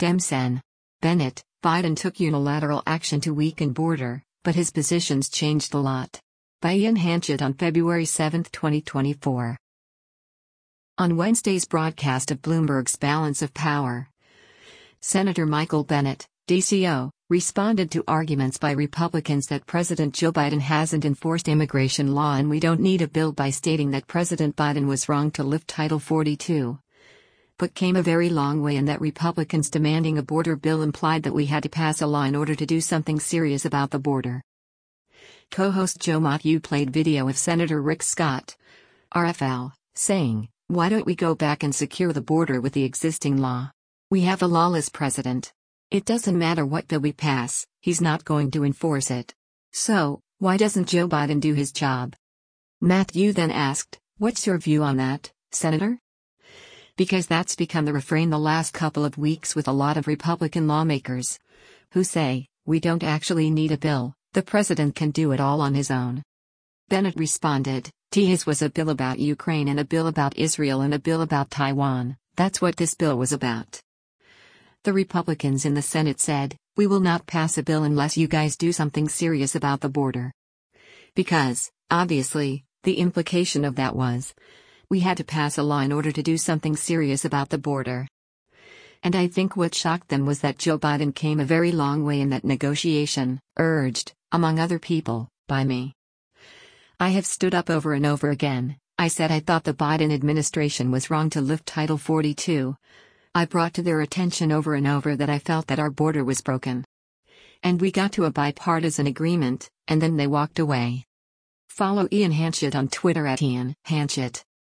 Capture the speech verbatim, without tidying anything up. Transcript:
Demsen. Bennett, Biden took unilateral action to weaken border, but his positions changed a lot. By Ian Hanchett on February seventh, twenty twenty-four. On Wednesday's broadcast of Bloomberg's Balance of Power, Senator Michael Bennet, D C O, responded to arguments by Republicans that President Joe Biden hasn't enforced immigration law and we don't need a bill by stating that President Biden was wrong to lift Title forty-two. But came a very long way and that Republicans demanding a border bill implied that we had to pass a law in order to do something serious about the border. Co-host Joe Mathieu played video of Senator Rick Scott, R F L, saying, "Why don't we go back and secure the border with the existing law? We have a lawless president. It doesn't matter what bill we pass, he's not going to enforce it. So, why doesn't Joe Biden do his job?" Mathieu then asked, "What's your view on that, Senator?" Because that's become the refrain the last couple of weeks with a lot of Republican lawmakers who say, "We don't actually need a bill, the president can do it all on his own." Bennett responded, "His was a bill about Ukraine and a bill about Israel and a bill about Taiwan, that's what this bill was about." The Republicans in the Senate said, "We will not pass a bill unless you guys do something serious about the border." Because, obviously, the implication of that was, we had to pass a law in order to do something serious about the border. And I think what shocked them was that Joe Biden came a very long way in that negotiation, urged, among other people, by me. I have stood up over and over again, I said I thought the Biden administration was wrong to lift Title forty-two. I brought to their attention over and over that I felt that our border was broken. And we got to a bipartisan agreement, and then they walked away. Follow Ian Hanchett on Twitter at Ian Hanchett.